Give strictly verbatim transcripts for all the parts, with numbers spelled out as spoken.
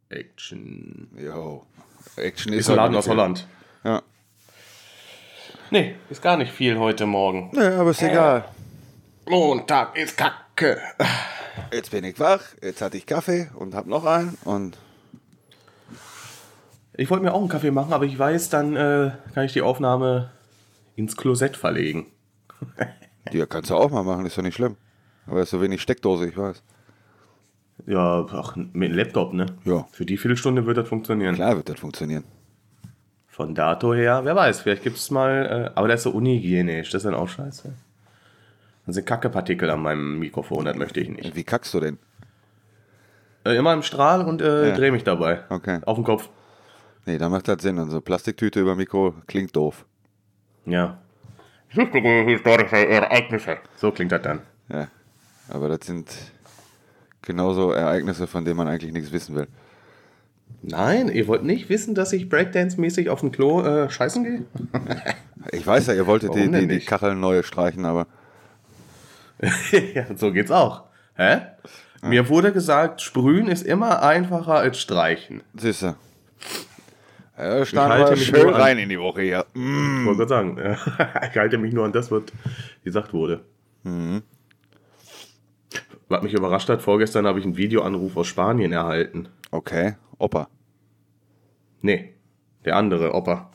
Action. Jo. Action ist, Ist ein Laden aus Holland. Ja. Nee, ist gar nicht viel heute Morgen. Nee, aber ist egal. Montag ist Kacke. Jetzt bin ich wach, jetzt hatte ich Kaffee und hab noch einen und... Ich wollte mir auch einen Kaffee machen, aber ich weiß, dann äh, kann ich die Aufnahme ins Klosett verlegen. Ja, kannst du auch mal machen, ist doch nicht schlimm. Aber ist so wenig Steckdose, ich weiß. Ja, ach, mit dem Laptop, ne? Ja. Für die Viertelstunde wird das funktionieren. Klar wird das funktionieren. Von dato her, wer weiß, vielleicht gibt es mal, äh, aber das ist so unhygienisch, das ist dann auch scheiße. Dann sind Kackepartikel an meinem Mikrofon, das möchte ich nicht. Wie kackst du denn? Äh, immer im Strahl und äh, Ja. drehe mich dabei. Okay. Auf den Kopf. Nee, da macht das Sinn. Und so Plastiktüte über Mikro klingt doof. Ja. Wichtige historische Ereignisse. So klingt das dann. Ja. Aber das sind genauso Ereignisse, von denen man eigentlich nichts wissen will. Nein, ihr wollt nicht wissen, dass ich Breakdance-mäßig auf dem Klo äh, scheißen gehe? Ich weiß ja, ihr wolltet die, Warum denn die, die nicht? Kacheln neu streichen, aber Ja, so geht's auch. Hä? Mir wurde gesagt, sprühen ist immer einfacher als streichen. siehst du. Ja, starten halte wir mich schön nur an- rein in die Woche hier. Mm. Ich wollte gerade sagen, äh, ich halte mich nur an das, was gesagt wurde. Mhm. Was mich überrascht hat, vorgestern habe ich einen Videoanruf aus Spanien erhalten. Okay, Opa. Nee, der andere, Opa.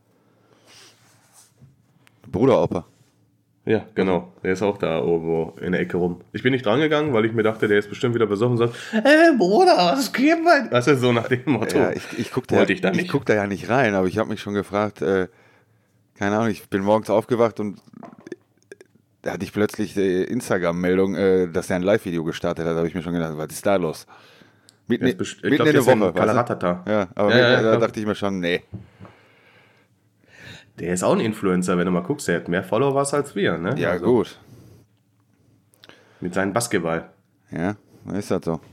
Bruder Opa. Ja, genau. Der ist auch da irgendwo in der Ecke rum. Ich bin nicht drangegangen, weil ich mir dachte, der ist bestimmt wieder besoffen und sagt, ey Bruder, was geht bei... Das ist so nach dem Motto. Ja, ich, ich guck da, Wollte ich da ich nicht. guck da ja nicht rein, aber ich habe mich schon gefragt, äh, keine Ahnung, ich bin morgens aufgewacht und da hatte ich plötzlich die Instagram-Meldung, äh, dass er ein Live-Video gestartet hat. Da habe ich mir schon gedacht, was ist da los? Mitten, Der ist best- ich mitten glaub, in der der ist in Woche. weißt du? Kalaratata. Ja, aber Ja, mitten, ja, da glaub- dachte ich mir schon, nee. Der ist auch ein Influencer, wenn du mal guckst. Der hat mehr Followers als wir, ne? Ja, Also gut. Mit seinem Basketball. Ja, dann ist das so.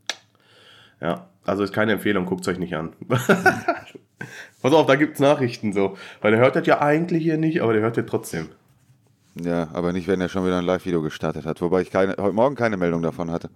Ja, also ist keine Empfehlung, guckt es euch nicht an. Pass auf, da gibt's Nachrichten so. Weil der hört das ja eigentlich hier nicht, aber der hört das trotzdem. Ja, aber nicht, wenn er schon wieder ein Live-Video gestartet hat. Wobei ich keine, heute Morgen keine Meldung davon hatte.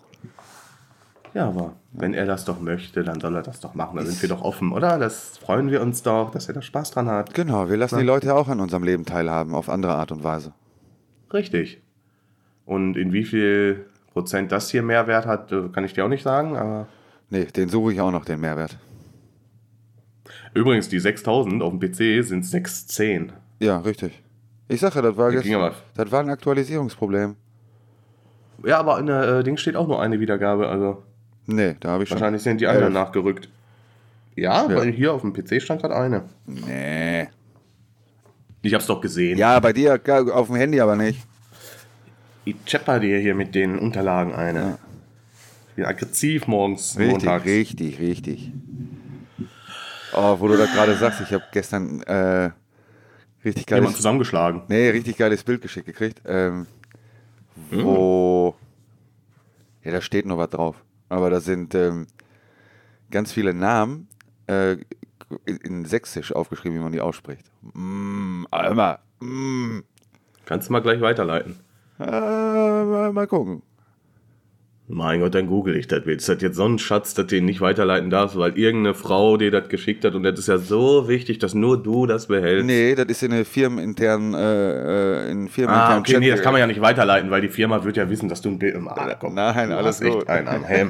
Ja, aber wenn er das doch möchte, dann soll er das doch machen. Da sind wir doch offen, oder? Das freuen wir uns doch, dass er da Spaß dran hat. Genau, wir lassen die Leute auch an unserem Leben teilhaben, auf andere Art und Weise. Richtig. Und in wie viel Prozent das hier Mehrwert hat, äh, kann ich dir auch nicht sagen. Aber Nee, den suche ich auch noch, den Mehrwert. übrigens, die sechstausend auf dem P C sind sechs zehn. Ja, richtig. Ich sage, das war, Ja, ging gestern, aber. das war ein Aktualisierungsproblem. Ja, aber in der äh, Ding steht auch nur eine Wiedergabe. Also Nee, da habe ich schon... wahrscheinlich sind die anderen elf. nachgerückt. Ja, Ja. weil hier auf dem P C stand gerade eine. Nee. Ich hab's doch gesehen. Ja, bei dir ga- auf dem Handy aber nicht. Ich chepper dir hier mit den Unterlagen eine. Ich bin aggressiv morgens, Richtig, montags. richtig, richtig. Oh, wo du das gerade sagst, ich habe gestern äh, richtig Jemand geiles... zusammengeschlagen. Nee, richtig geiles Bild geschickt gekriegt. Ähm, wo... Ja, da steht noch was drauf. Aber da sind ähm, ganz viele Namen äh, in, in Sächsisch aufgeschrieben, wie man die ausspricht. Mm, immer. Mm. Kannst du mal gleich weiterleiten. Äh, mal, mal gucken. Mein Gott, dann google ich das. Ist das jetzt so ein Schatz, dass du ihn nicht weiterleiten darfst, weil irgendeine Frau dir das geschickt hat und das ist ja so wichtig, dass nur du das behältst. Nee, das ist in eine firmeninternen, äh, äh, in firmeninternen Ah, okay, nee, das kann man ja nicht weiterleiten, weil die Firma wird ja wissen, dass du ein Bild im Arsch kommst. Nein, du alles hast echt gut. einen am Helm.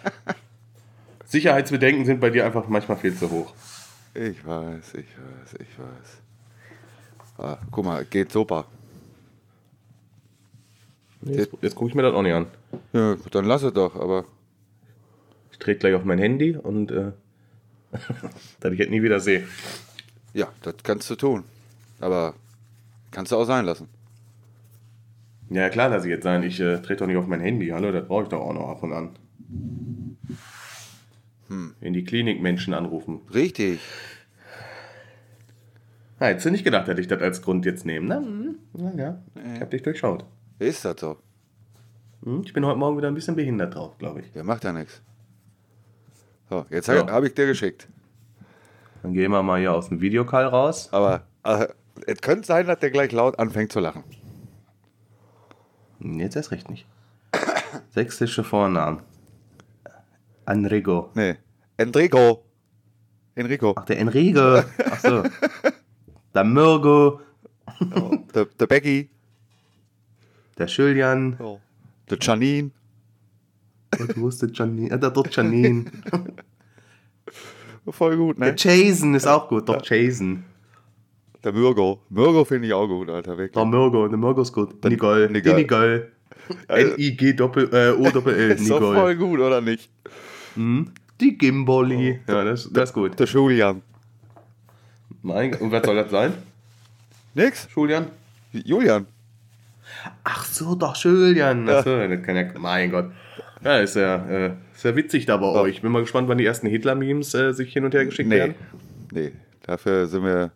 Sicherheitsbedenken sind bei dir einfach manchmal viel zu hoch. Ich weiß, ich weiß, ich weiß. Ah, guck mal, geht super. Jetzt, jetzt gucke ich mir das auch nicht an. Ja, dann lass es doch, aber Ich trete gleich auf mein Handy und äh, dass ich jetzt nie wieder sehe. ja, das kannst du tun. Aber kannst du auch sein lassen. Ja, klar, lasse ich jetzt sein. Ich äh, trete doch nicht auf mein Handy. Hallo, das brauche ich doch auch noch ab und an. Hm. In die Klinik Menschen anrufen. Richtig. Na, hättest du nicht gedacht, hätte ich das als Grund jetzt nehmen. Na, hm, na ja, ich habe dich durchschaut. Ist das so? Hm, ich bin heute Morgen wieder ein bisschen behindert drauf, glaube ich. Der macht ja nichts. So, jetzt Ja. habe ich dir geschickt. Dann gehen wir mal hier aus dem Videocall raus. Aber äh, es könnte sein, dass der gleich laut anfängt zu lachen. Hm, Jetzt erst recht nicht. Sächsische Vornamen. Anrego. Nee, Enrico. Enrico. Ach, der Enrique. Ach so. Der Mirgo. Ja, der, der Becky. Der Julian. Ja. Der Janine. Und wo ist der Janine? Ah, der dort Janine. Voll gut, ne? Der Jason ist auch gut. Doch, Jason. Der Mirgo. Mirgo finde ich auch gut, Alter. Wirklich. Der Mirgo. Der Mirgo ist gut. Der Nicole. Nicole. Die Nicole. N I G Doppel, äh, O Doppel L. Ist doch Nicole. voll gut, oder nicht? Mhm. Die Gimboli. Ja, das, das ist gut. Der Julian. Mein, und was soll das sein? Nix? Julian? Julian. Ach so, doch, Julian. Ach so, das kann ja, mein Gott. Ja, ist ja, äh, ist ja witzig da bei Ja. euch. Bin mal gespannt, wann die ersten Hitler-Memes äh, sich hin und her geschickt Nee. werden. Nee. Dafür sind wir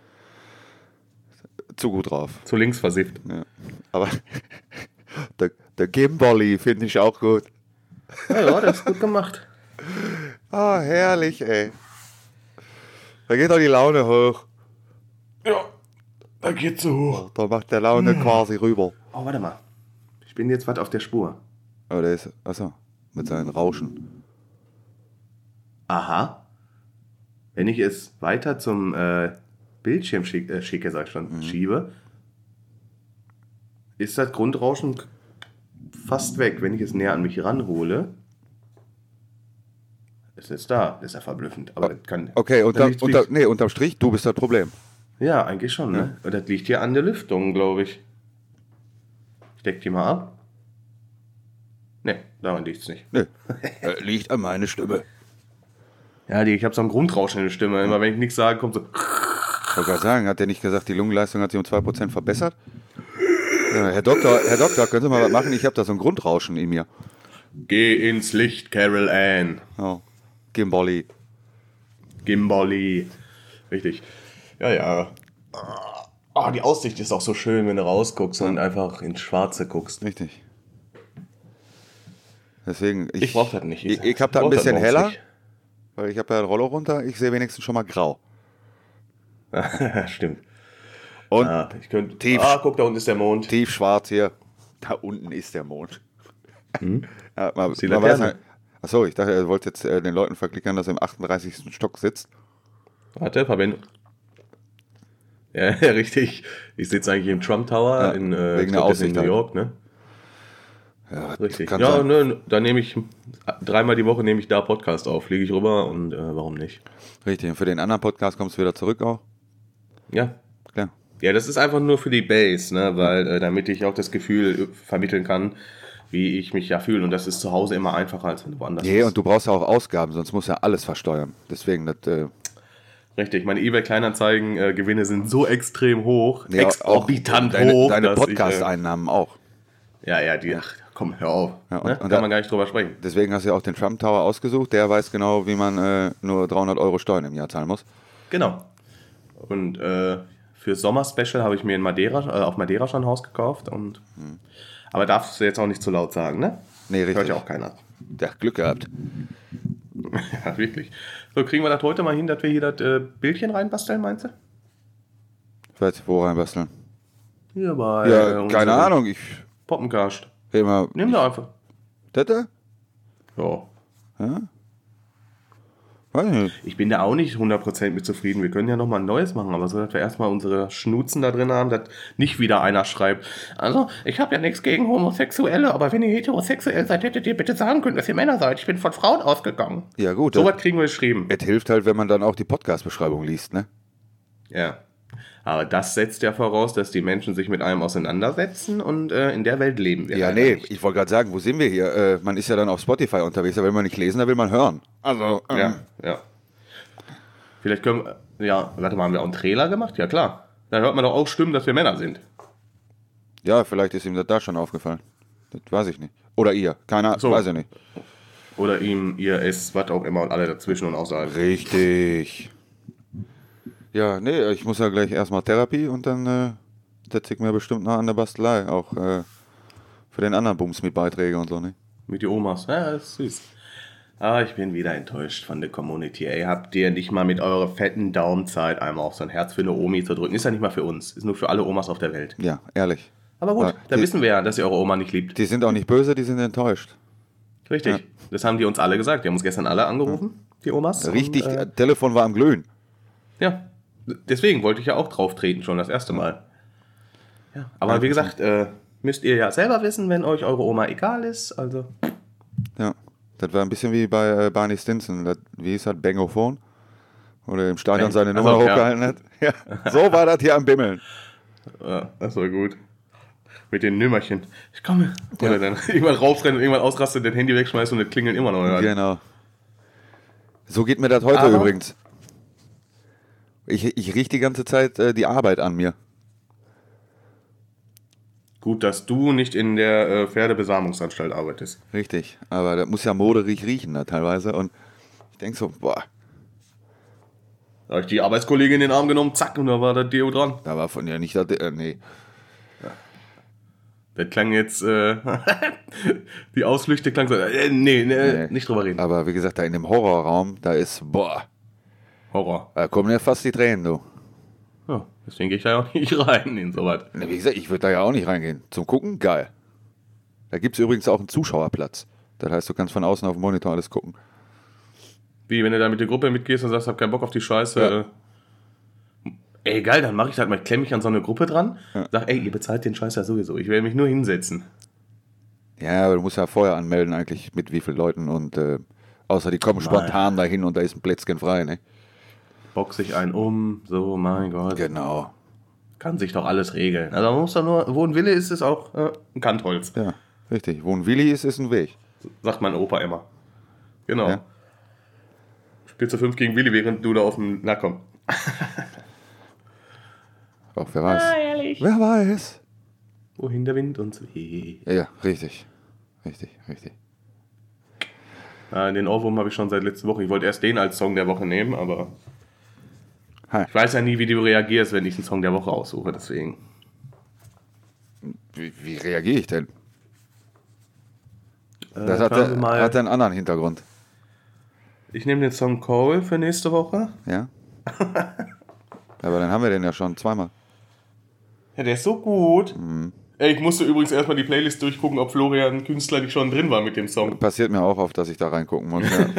zu gut drauf. Zu links versifft. Ja. Aber der, der Gimbolli finde ich auch gut. Ja, ja, das ist gut gemacht. Ah, herrlich, ey. Da geht doch die Laune hoch. Ja, da geht's so hoch. Da macht der Laune quasi rüber. Oh, warte mal. Ich bin jetzt was auf der Spur. Aber der ist, achso, mit seinen Rauschen. Aha. Wenn ich es weiter zum äh, Bildschirm schick, äh, schicke, sag ich schon, Mhm. schiebe, ist das Grundrauschen k- fast weg. Wenn ich es näher an mich ranhole, ist es da. Das ist ja verblüffend. Aber das kann. Okay, das unter, liegt- unter, nee, unterm Strich, du bist das Problem. Ja, eigentlich schon, ne? Und das liegt hier an der Lüftung, glaube ich. Ich deck die mal ab. Ne, daran liegt es nicht. Nee, äh, liegt an meiner Stimme. Ja, die, ich habe so ein Grundrauschen in der Stimme. Immer wenn ich nichts sage, kommt so. Ich wollte gerade sagen, hat der nicht gesagt, die Lungenleistung hat sich um zwei Prozent verbessert? Ja, Herr Doktor, Herr Doktor, können Sie mal was machen? Ich habe da so ein Grundrauschen in mir. Geh ins Licht, Carol Ann. Oh, Gimbolli. Gimbali. Richtig. Ja, ja. Ah, die Aussicht ist auch so schön, wenn du rausguckst und einfach ins Schwarze guckst. Richtig. Deswegen, ich, Ich brauch das nicht. Ich, ich habe da ein brauch das bisschen morgens heller, nicht. weil ich habe ja einen Roller runter. Ich sehe wenigstens schon mal grau. Stimmt. Und Ah, ich könnte. Tief- Ah, guck, da unten ist der Mond. tiefschwarz hier. Da unten ist der Mond. Ja, man, Ist die man weiß Laterne. halt, achso, ich dachte, er wollte jetzt äh, den Leuten verklickern, dass er im achtunddreißigsten Stock sitzt. Warte, Verbindung. Ja, ja, richtig. Ich sitze eigentlich im Trump Tower Ja, in, äh, wegen ich der glaub, das ist in Aussicht New halt. York, ne? Ja, Richtig. kann Ja, sein. ne, da nehme ich dreimal die Woche nehme ich da Podcast auf, fliege ich rüber und äh, warum nicht? Richtig, und für den anderen Podcast kommst du wieder zurück auch. Ja. Klar. Ja, das ist einfach nur für die Base, ne, weil äh, damit ich auch das Gefühl äh, vermitteln kann, wie ich mich ja fühle und das ist zu Hause immer einfacher als wenn du woanders Nee, bist. und du brauchst ja auch Ausgaben, sonst musst du ja alles versteuern. Deswegen, das, äh, Richtig, meine eBay Kleinanzeigen äh, Gewinne sind so extrem hoch, ja, exorbitant deine, hoch, deine dass ich, Podcast-Einnahmen auch. äh, ja, ja, die ach, komm, hör auf. Ja, und- ne? und Kann da- man gar nicht drüber sprechen. Deswegen hast du ja auch den Trump Tower ausgesucht. Der weiß genau, wie man äh, nur dreihundert Euro Steuern im Jahr zahlen muss. Genau. Und äh, für Sommer-Special habe ich mir in Madeira, äh, auf Madeira schon ein Haus gekauft. Und, aber darfst du jetzt auch nicht zu laut sagen, ne? Nee, richtig. Hört ja auch keiner. Der hat Glück gehabt. Ja, wirklich. So, kriegen wir das heute mal hin, dass wir hier das äh, Bildchen reinbasteln, meinst du? Ich weiß nicht, wo reinbasteln. Hier bei Ja, äh, keine unserem Ahnung. Ich Poppencast. immer. Nimm doch einfach. Das da? Ja. Ja? Weiß ich nicht. Ich bin da auch nicht hundert Prozent mit zufrieden. Wir können ja nochmal ein neues machen, aber so, dass wir erstmal unsere Schnutzen da drin haben, dass nicht wieder einer schreibt. Also, ich habe ja nichts gegen Homosexuelle, aber wenn ihr heterosexuell seid, hättet ihr bitte sagen können, dass ihr Männer seid. Ich bin von Frauen ausgegangen. Ja, gut. So das, was kriegen wir geschrieben. es hilft halt, wenn man dann auch die Podcast-Beschreibung liest, ne? Ja. Aber das setzt ja voraus, dass die Menschen sich mit einem auseinandersetzen und äh, in der Welt leben wir. Ja, leider nee, nicht. ich wollte gerade sagen, wo sind wir hier? Äh, man ist ja dann auf Spotify unterwegs, da will man nicht lesen, da will man hören. Also, ähm, Ja, ja. Vielleicht können wir. Ja, warte mal, haben wir auch einen Trailer gemacht? Ja, klar. Da hört man doch auch Stimmen, dass wir Männer sind. ja, vielleicht ist ihm das da schon aufgefallen. Das weiß ich nicht. Oder ihr, keine Ahnung, So. weiß ich nicht. Oder ihm, ihr, es, was auch immer und alle dazwischen und außerhalb. Richtig. Ja, nee, ich muss ja gleich erstmal Therapie und dann äh, setze ich mir bestimmt noch an der Bastelei. Auch äh, für den anderen Bums mit Beiträge und so, ne? Mit die Omas. Ja, das ist süß. Aber ich bin wieder enttäuscht von der Community. Ey, habt ihr nicht mal mit eurer fetten Daumenzeit einmal auf so ein Herz für eine Omi zu drücken? Ist ja nicht mal für uns. Ist nur für alle Omas auf der Welt. Ja, ehrlich. Aber gut, Ja, da die- wissen wir ja, dass ihr eure Oma nicht liebt. Die sind auch nicht böse, die sind enttäuscht. Richtig. Das haben die uns alle gesagt. Die haben uns gestern alle angerufen. die Omas. Richtig, Und, äh, Telefon war am Glühen. ja, deswegen wollte ich ja auch drauf treten, schon das erste Mal. Ja, aber wie gesagt, äh, müsst ihr ja selber wissen, wenn euch eure Oma egal ist. Also. Ja, das war ein bisschen wie bei äh, Barney Stinson. Das, wie hieß das? Bangophone? Oder im Stadion Bang. seine Also, Nummer ja. hochgehalten hat. Ja, so war das hier am Bimmeln. Ja, das war gut. Mit den Nümmerchen. Ich komme. Oder dann irgendwann rausrennen und irgendwann ausrasten, das Handy wegschmeißen und das klingeln immer noch. Ja. Genau. So geht mir das heute Aber- übrigens. Ich, ich rieche die ganze Zeit äh, die Arbeit an mir. Gut, dass du nicht in der äh, Pferdebesamungsanstalt arbeitest. Richtig. Aber das muss ja moderig riechen da teilweise. Und ich denke so, boah, Da habe ich die Arbeitskollegin in den Arm genommen, zack, und da war der Deo dran. da war von ja nicht das, äh, nee. Das klang jetzt, äh, die Ausflüchte klang so, äh, nee, nee, Nee. nicht drüber reden. Aber wie gesagt, da in dem Horrorraum, da ist, boah, Horror. da kommen ja fast die Tränen, du. Ja, deswegen gehe ich da ja auch nicht rein in sowas. Na, Wie gesagt, ich würde da ja auch nicht reingehen. Zum Gucken, geil. Da gibt es übrigens auch einen Zuschauerplatz. Das heißt, du kannst von außen auf dem Monitor alles gucken. Wie, wenn du da mit der Gruppe mitgehst und sagst, hab keinen Bock auf die Scheiße. Ja. Äh, ey, geil, dann mache ich halt mal, klemm mich an so eine Gruppe dran, sag, ey, ihr bezahlt den Scheiß ja sowieso, ich werde mich nur hinsetzen. Ja, aber du musst ja vorher anmelden eigentlich, mit wie vielen Leuten. Und äh, außer die kommen spontan dahin und da ist ein Plätzchen frei, ne? Box sich einen um, so, mein Gott. Genau. Kann sich doch alles regeln. Also man muss doch nur, wo ein Wille ist, ist auch äh, ein Kantholz. Ja, richtig. Wo ein Willi ist, ist ein Weg. Sagt mein Opa immer. Genau. Ja. Spielst du fünf gegen Willi, während du da auf dem, na komm. Auch wer weiß. Ah, ehrlich. Wer weiß. Wohin der Wind uns weht. Ja, ja, richtig. Richtig, richtig. Ah, den Ohrwurm habe ich schon seit letzter Woche. Ich wollte erst den als Song der Woche nehmen, aber Hi. ich weiß ja nie, wie du reagierst, wenn ich einen Song der Woche aussuche, deswegen. Wie, wie reagiere ich denn? Äh, Das hat, hören wir mal. hat einen anderen Hintergrund. Ich nehme den Song Cole für nächste Woche. Ja? Aber dann haben wir den ja schon zweimal. Ja, der ist so gut. Mhm. Ey, ich musste übrigens erstmal die Playlist durchgucken, ob Florian Künstler nicht schon drin war mit dem Song. Passiert mir auch oft, dass ich da reingucken muss. Ja.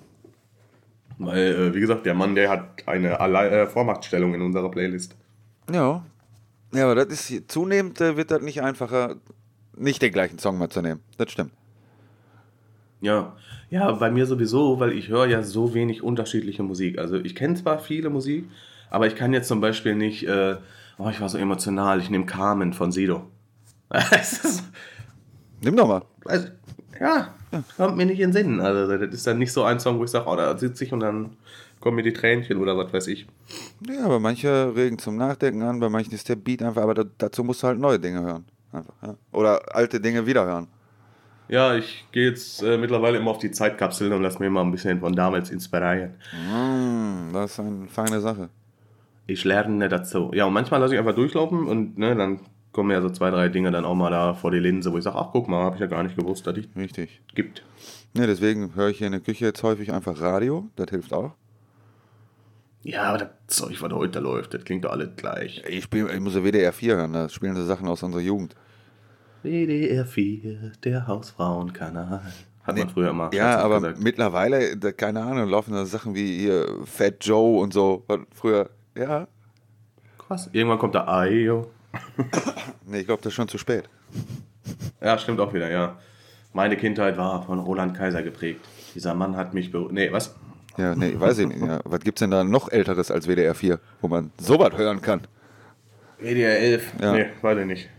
Weil, äh, wie gesagt, der Mann, der hat eine Alle äh, Vormachtstellung in unserer Playlist. Ja. Ja, aber das ist hier, zunehmend äh, wird das nicht einfacher, nicht den gleichen Song mal zu nehmen. Das stimmt. Ja, ja, bei mir sowieso, weil ich höre ja so wenig unterschiedliche Musik. Also ich kenne zwar viele Musik, aber ich kann jetzt zum Beispiel nicht, äh, oh, ich war so emotional, ich nehme Carmen von Sido. Es ist, Nimm doch mal. also, ja, kommt mir nicht in den Sinn. Also das ist dann nicht so ein Song, wo ich sage, oh, da sitze ich und dann kommen mir die Tränchen oder was weiß ich. Ja, aber manche regen zum Nachdenken an, bei manchen ist der Beat einfach, aber da, dazu musst du halt neue Dinge hören. Einfach, ja. Oder alte Dinge wieder hören. Ja, ich gehe jetzt äh, mittlerweile immer auf die Zeitkapseln und lasse mir mal ein bisschen von damals inspirieren. Mm, das ist eine feine Sache. Ich lerne dazu. Ja, und manchmal lasse ich einfach durchlaufen und ne, dann kommen ja so zwei, drei Dinge dann auch mal da vor die Linse, wo ich sage, ach guck mal, habe ich ja gar nicht gewusst, dass es Richtig. gibt. Ne, deswegen höre ich hier in der Küche jetzt häufig einfach Radio. Das hilft auch. Ja, aber das Zeug, was heute läuft, das klingt doch alles gleich. Ich, spiel, ich muss ja W D R vier hören, da spielen sie Sachen aus unserer Jugend. W D R vier, der Hausfrauenkanal. Hat man früher immer Ja, scherzhaft aber gesagt. mittlerweile, da, keine Ahnung, laufen da Sachen wie hier Fat Joe und so. Was früher, ja. Krass. Irgendwann kommt der Ayo. Ne, ich glaube, das ist schon zu spät. Ja, stimmt auch wieder, ja. Meine Kindheit war von Roland Kaiser geprägt. Dieser Mann hat mich beruhigt. Nee, was? Ja, nee, weiß ich nicht. Ja. Was gibt's denn da noch Älteres als W D R vier, wo man sowas hören kann? W D R elf. Ja. Nee, weiß ich nicht.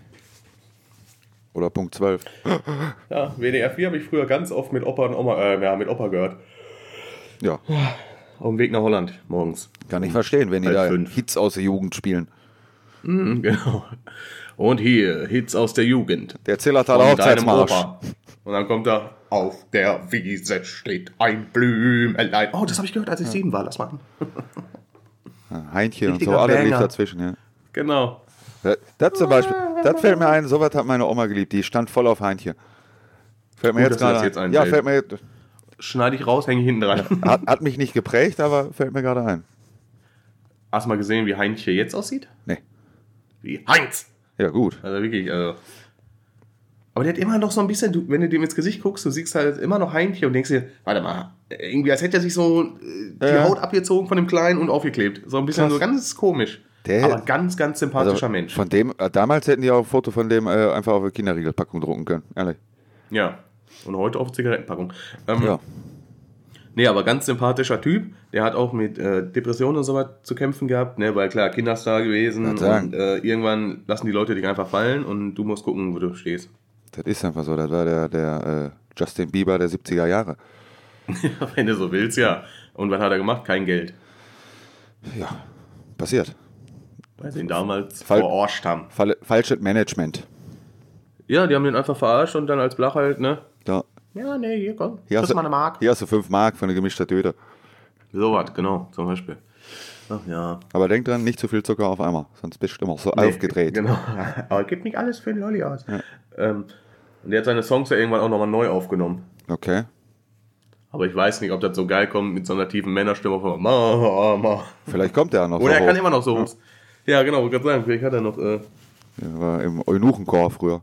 Oder Punkt zwölf. Ja, W D R vier habe ich früher ganz oft mit Opa und Oma, äh, ja, mit Opa gehört. Ja, Auf dem Weg nach Holland morgens. kann ich verstehen, wenn die Halb da fünf. Hits aus der Jugend spielen. Mhm, genau. Und hier, Hits aus der Jugend. Der Zillertaler Von deinem Hochzeitsmarsch. Opa. Und dann kommt da, auf der Wiese steht ein Blümelein. Oh, das habe ich gehört, als ich sieben war. Lass mal an. Ja, Heinchen und Richtiger so, alles lief Banger. dazwischen, ja. Genau. Das, das zum Beispiel, das fällt mir ein, sowas hat meine Oma geliebt, die stand voll auf Heinchen. Fällt mir Gut, jetzt dass du gerade das ein. jetzt Ja, einfällt. fällt mir jetzt, Schneide ich raus, hänge ich hinten dran. hat, hat mich nicht geprägt, aber fällt mir gerade ein. Hast du mal gesehen, wie Heinz jetzt aussieht? Nee. Wie Heinz. Ja, gut. Also wirklich, also. Aber der hat immer noch so ein bisschen, du, wenn du dem ins Gesicht guckst, du siehst halt immer noch Heintje und denkst dir, warte mal, irgendwie als hätte er sich so äh, die Ja. Haut abgezogen von dem Kleinen und aufgeklebt. So ein bisschen Krass. so ganz komisch. Der- aber ganz, ganz sympathischer Also Mensch. von dem, äh, damals hätten die auch ein Foto von dem äh, einfach auf eine Kinderriegelpackung drucken können. Ehrlich. Ja. Und heute auf Zigarettenpackung. Ähm, Ja. Nee, aber ganz sympathischer Typ. Der hat auch mit äh, Depressionen und so was zu kämpfen gehabt, ne? Weil klar, Kinderstar gewesen Kann sagen. und äh, irgendwann lassen die Leute dich einfach fallen und du musst gucken, wo du stehst. Das ist einfach so. Das war der, der äh, Justin Bieber der siebziger Jahre. Wenn du so willst, ja. Und was hat er gemacht? Kein Geld. Ja, passiert. Weil sie ihn damals Fall- verarscht haben. Fall, falsches Management. Ja, die haben den einfach verarscht und dann als Blach halt, ne? Ja. Ja, nee, hier komm. Hier Das hast, ist mal eine du, Mark. hier hast du fünf Mark für eine gemischte Tüte. So was, genau, zum Beispiel. Ach ja. Aber denk dran, nicht zu viel Zucker auf einmal, sonst bist du immer so Nee, aufgedreht. Genau. Aber gib nicht alles für den Lolli aus. Ähm, und der hat seine Songs ja irgendwann auch nochmal neu aufgenommen. Okay. Aber ich weiß nicht, ob das so geil kommt mit so einer tiefen Männerstimme von Ma, Ma. Vielleicht kommt der noch Oder er so kann hoch. immer noch so. Ja, genau, wollte gerade sagen, vielleicht hat er noch. Äh, Der war im Eunuchenchor früher.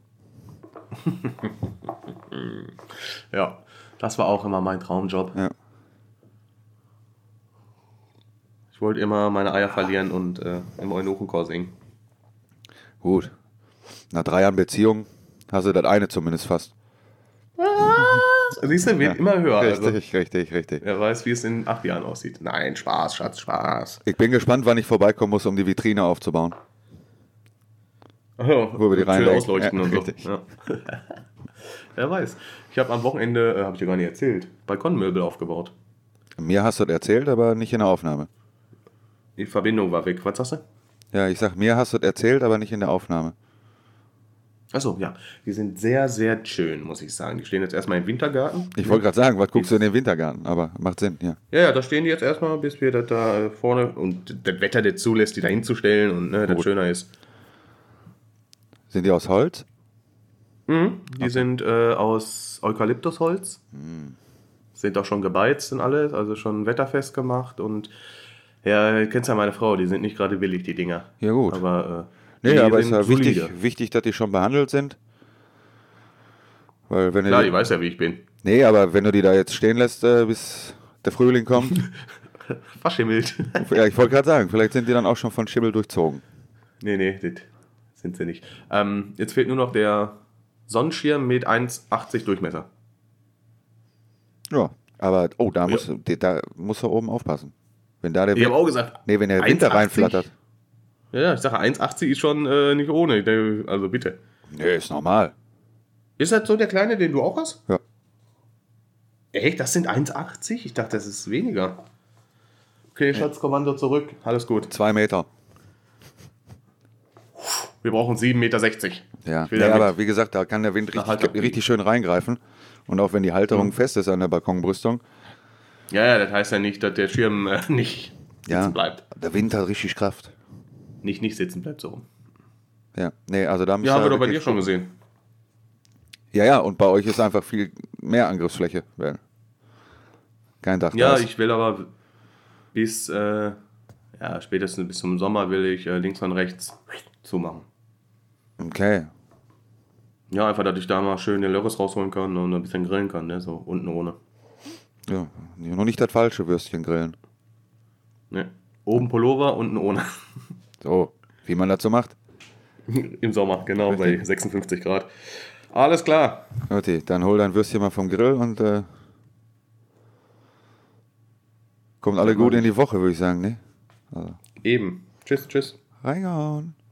ja, das war auch immer mein Traumjob. Ja. Ich wollte immer meine Eier verlieren und äh, im Eunuchenchor singen. Gut. Nach drei Jahren Beziehung hast du das eine zumindest fast. Siehst du, wird immer höher. Richtig, Also, richtig, richtig. wer weiß, wie es in acht Jahren aussieht. Nein, Spaß, Schatz, Spaß. Ich bin gespannt, wann ich vorbeikommen muss, um die Vitrine aufzubauen. Oh, Wo wir die schön reinlegen. ausleuchten Ja, und richtig. so. Ja. Wer weiß. Ich habe am Wochenende, äh, habe ich dir gar nicht erzählt, Balkonmöbel aufgebaut. Mir hast du das erzählt, aber nicht in der Aufnahme. Die Verbindung war weg. Was sagst du? Ja, ich sag, mir hast du das erzählt, aber nicht in der Aufnahme. Achso, ja. Die sind sehr, sehr schön, muss ich sagen. Die stehen jetzt erstmal im Wintergarten. Ich wollte gerade sagen, was guckst du in den Wintergarten? Aber macht Sinn, ja. Ja, ja, da stehen die jetzt erstmal, bis wir das da vorne und das Wetter das zulässt, die da hinzustellen und ne, das Gut. schöner ist. Sind die aus Holz? Mhm. Die sind äh, aus Eukalyptusholz. Sind auch schon gebeizt und alles, also schon wetterfest gemacht und ja, du kennst ja meine Frau, die sind nicht gerade billig, die Dinger. Ja, gut. Aber, äh, Nee, die aber es ist sind ja wichtig, solide. wichtig, dass die schon behandelt sind. Weil wenn du Klar, die, die weiß ja, wie ich bin. nee, aber wenn du die da jetzt stehen lässt, äh, bis der Frühling kommt, Verschimmelt. ja, ich wollte gerade sagen, vielleicht sind die dann auch schon von Schimmel durchzogen. nee, nee, das sind sie nicht. Ähm, jetzt fehlt nur noch der Sonnenschirm mit eins achtzig Durchmesser. Ja, aber oh, da muss, da muss er oben aufpassen. Wenn da der Ich habe Wind, auch gesagt, nee, wenn der Winter eins achtzig? reinflattert. Ja, ja, ich sage, eins achtzig ist schon äh, nicht ohne. Der- Also bitte. Nee, ist normal. Ist das so der kleine, den du auch hast? Ja. Echt? Das sind eins achtzig? Ich dachte, das ist weniger. Okay, Schatzkommando zurück. Alles gut. Zwei Meter. Wir brauchen sieben Meter sechzig. Ja, Ich will nee, damit- aber wie gesagt, da kann der Wind Na, halt richtig, doch. richtig schön reingreifen. Und auch wenn die Halterung fest ist an der Balkonbrüstung, Ja, ja, das heißt ja nicht, dass der Schirm äh, nicht ja, sitzen bleibt. der Wind hat richtig Kraft. Nicht nicht sitzen bleibt, so rum. Ja, nee, also da müsst Ja, haben ihr wir doch bei wirklich dir schon gucken. gesehen. Ja, ja, und bei euch ist einfach viel mehr Angriffsfläche. Weil kein Dach da Ja, ist. ich will aber bis, äh, ja, spätestens bis zum Sommer will ich äh, links und rechts zumachen. Okay. Ja, einfach, dass ich da mal schön den Lörres rausholen kann und ein bisschen grillen kann, ne? So unten ohne. Ja, noch nicht das falsche Würstchen grillen. Ne? Oben Pullover, unten ohne. So, wie man das so macht. Im Sommer, genau, bei sechsundfünfzig Grad. Alles klar. Okay, dann hol dein Würstchen mal vom Grill und äh, kommt alle gut in die Woche, würde ich sagen, ne? Also, Eben. Tschüss, tschüss. reingehauen.